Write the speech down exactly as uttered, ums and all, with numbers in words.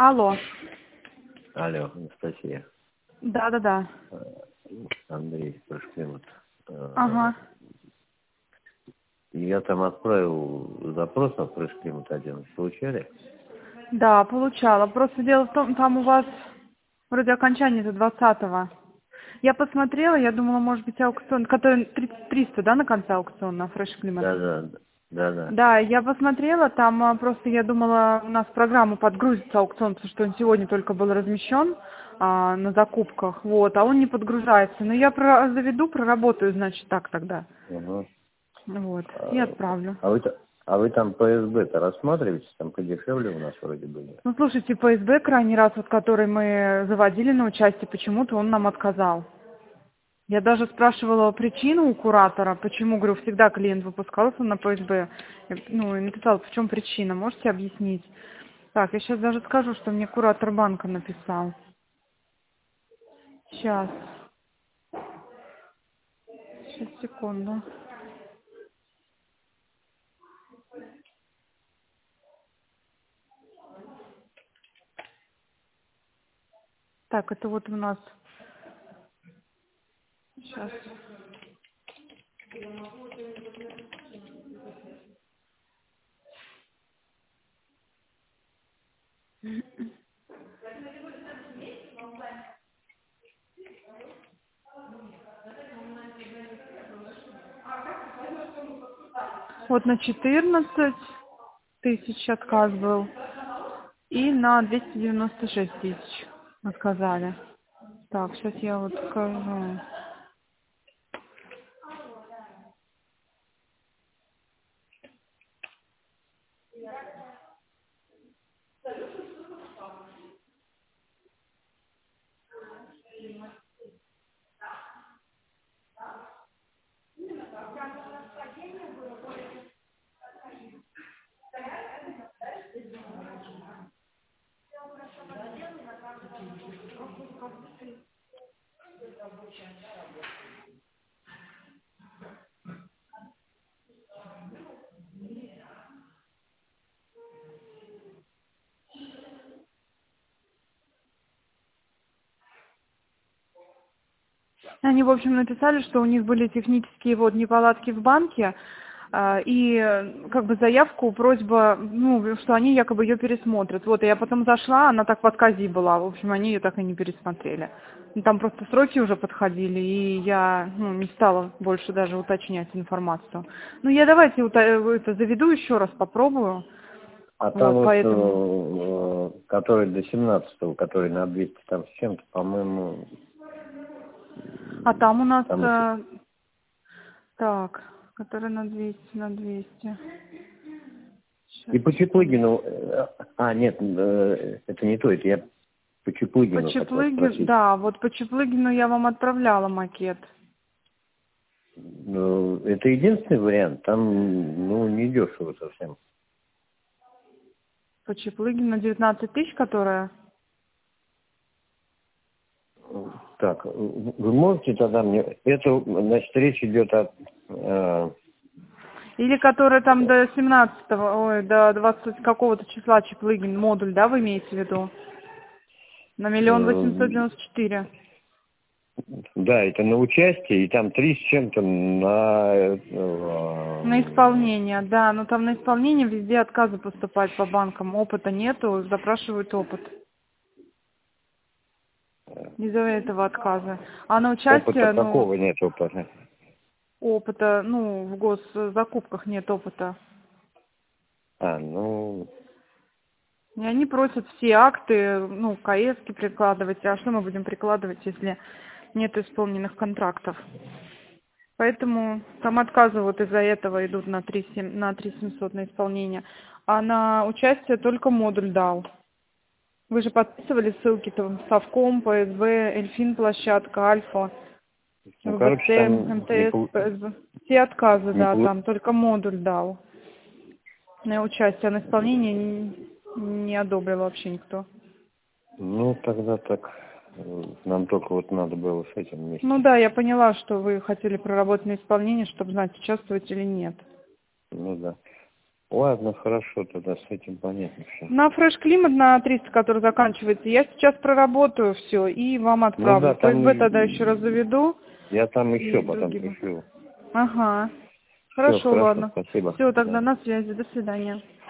Алло. Алло, Анастасия. Да-да-да. Андрей Прошклимат. Ага. Я там отправил запрос на Прошклимат один. Получали? Да, получала. Просто дело в том, там у вас вроде окончание до двадцатого. Я посмотрела, я думала, может быть, аукцион, который тридцать триста, да, на конце аукциона, Fresh Climate? Да, да, да, да. Да, я посмотрела, там а, просто я думала, у нас в программу подгрузится аукцион, потому что он сегодня только был размещен а, на закупках, вот, а он не подгружается. Но я про, заведу, проработаю, значит, так тогда. Угу. Вот, и А, отправлю. а, вы, а вы там П С Б-то рассматриваете? Там подешевле у нас вроде были. Ну, слушайте, П С Б крайний раз, вот, который мы заводили на участие, почему-то он нам отказал. Я даже спрашивала причину у куратора, почему, говорю, всегда клиент выпускался на П С Б. Я, ну, и написала, в чем причина, можете объяснить? Так, я сейчас даже скажу, что мне куратор банка написал. Сейчас. Сейчас, секунду. Так, это вот у нас... Сейчас. Вот на четырнадцать тысяч отказ был. И на двести девяносто шесть тысяч отказали. Так, сейчас я вот скажу. Они, в общем, написали, что у них были технические вот неполадки в банке, а, и э, как бы заявку, просьба, ну, что они якобы ее пересмотрят. Вот, и я потом зашла, она так в отказе была, в общем, они ее так и не пересмотрели. Ну, там просто сроки уже подходили, и я, ну, не стала больше даже уточнять информацию. Ну, я давайте ута- это заведу еще раз, попробую. А там Вот, вот, поэтому... э, э, который до семнадцатого, который на двести там с чем-то, по-моему, А там у нас... там еще... э, Так, который на двести, на двести. Сейчас, И по секунду. Чеплыгину... э, А, нет, э, это не то, это я по По Чеплыгину хотел Чеплыгину, спросить. да, вот по Чеплыгину я вам отправляла макет. Ну, это единственный вариант, там, ну, не дешево совсем. По Чеплыгину девятнадцать тысяч, которая... Так, вы можете тогда мне... Это, значит, речь идет о... э, Или которая там до семнадцатого, ой, до двадцатого какого-то числа Чеплыгин, модуль, да, вы имеете в виду? На миллион восемьсот э, девяносто четыре. да, это на участие, и там три с чем-то на... На э, исполнение, да, но там на исполнение везде отказы поступают по банкам, опыта нету, запрашивают опыт. Из-за этого отказа. А на опыта участие, ну, какого нет опыта? опыта, ну, в госзакупках нет опыта. А, ну... И они просят все акты, ну, КСки прикладывать. А что мы будем прикладывать, если нет исполненных контрактов? Поэтому там отказы вот из-за этого идут на три семьсот на исполнение. А на участие только модуль дал. Вы же подписывали ссылки там Совком, П С Б, Эльфин площадка, Альфа, Ну, В Б короче, Т, там не, МТС, полу- П С Б. Все отказы, не да, полу- там только модуль дал на участие, а на исполнение не, не одобрил вообще никто. Ну, тогда так. э, Нам только вот надо было с этим Ну вместе. да, я поняла, что вы хотели проработать на исполнение, чтобы знать, участвовать или нет. Ну, да. Ладно, хорошо, тогда с этим понятно все. На фреш-климат на триста, который заканчивается, я сейчас проработаю все и вам отправлю. Ну да, там... ПСБ тогда еще раз заведу. Я там еще И потом другие. пришлю. Ага. Все, Хорошо, хорошо, ладно. спасибо. Все, тогда Да. на связи. До свидания.